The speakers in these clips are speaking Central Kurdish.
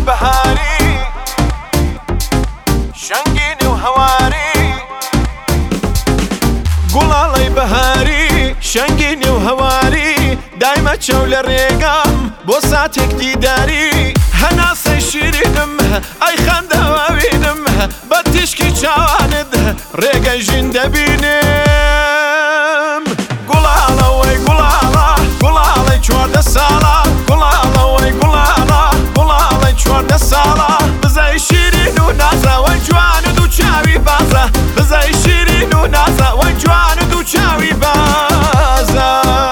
بهاري شنگيني وهواري گوڵاڵەی بەهاری شەنگینی و هەواری دایمە چەو لە ڕێگام بۆ ساتێک دیداری هەناسەی شیرینم ئەی خەندەوەوینم بە تیشکی چاوانت ڕێگەی ژین دەبینم گوڵاڵە وەی گوڵاڵە گوڵاڵەی 14 ساڵە گوڵاڵە وەی گوڵاڵە گوڵاڵەی 14 ساڵە بزای شیرین و نازە وەی جوانت و چاوی بازە بزای شیرین و نازە وەی جوانت و چاوی بازە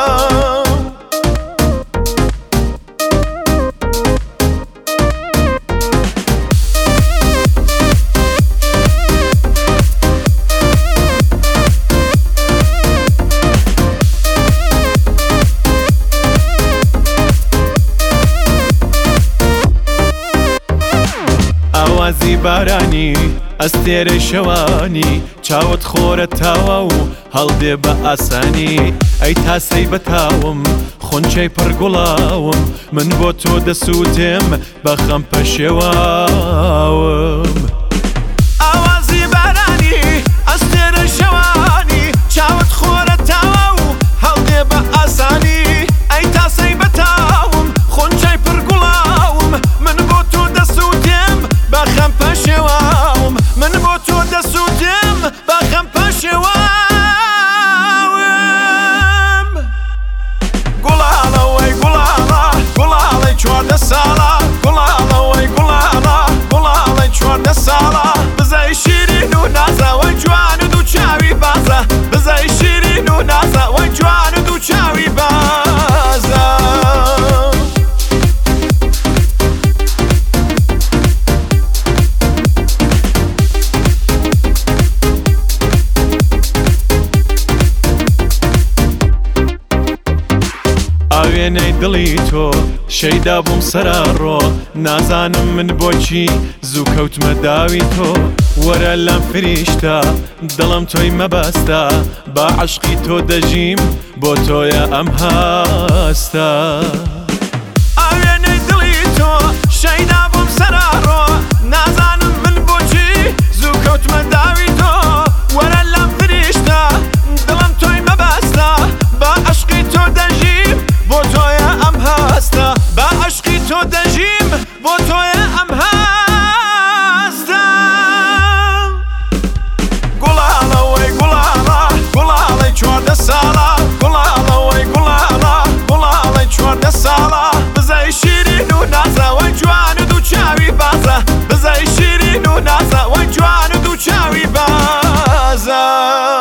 ئاوازی بارانی ئەستێرەی شەوانی چاوت خۆرە تاوە و هەڵدێ بە ئاسانی ئەی تاسەی بەتاوم خۆنچەی پڕگوڵاوم من بۆ تۆ دەسووتێم بە خەم پەشێواوم ئاوازی بارانی ئەستێرەی شەوانی چاوت خۆرە تاوە و هەڵدێ بە ئاسانی ئەی تاسەی بەتاوم خۆنچەی پڕگوڵاوم من بۆ تۆ دەسووتێم بە خەم پەشێواوم من بۆ تۆ دەسووتێم بە خەم پەشێواوم گوڵاڵە وەی گوڵاڵە گوڵاڵەی 14 ساڵە گوڵاڵە وەی گوڵاڵە گوڵاڵەی 14 ساڵە بزای شیرین و نازە وەی جوانت و چاوی بازە بزای شیرین و نازە وەی جوانت و چاوی بازە ئاوێنەی دڵی تۆ شەیدا بووم سەراڕۆ نازانم من بۆچی زوو کەوتمە داوی تۆ وەرە لەم فریشتە دڵم تۆی مەبەستە با عەشقی تۆ دەژیم بۆ تۆیە ئەم هەستە ئاوێنەی دڵی تۆ شەیدا بووم سەراڕۆ نازانم من بۆچی زوو کەوتمە داوی تۆ وەرە لەم فریشتە دڵم تۆی مەبەستە با عەشقی تۆ دەژیم بۆ تۆیە ئەم هەستە با عەشقی تۆ دەژیم بۆ تۆیە ئەم هەستە گوڵاڵە وەی گوڵاڵە گوڵاڵەی 14 ساڵە گوڵاڵە وەی گوڵاڵە گوڵاڵەی 14 ساڵە بزای شیرین و نازە وەی جوانت و چاوی بازە بزای شیرین و نازە وەی جوانت و چاوی بازە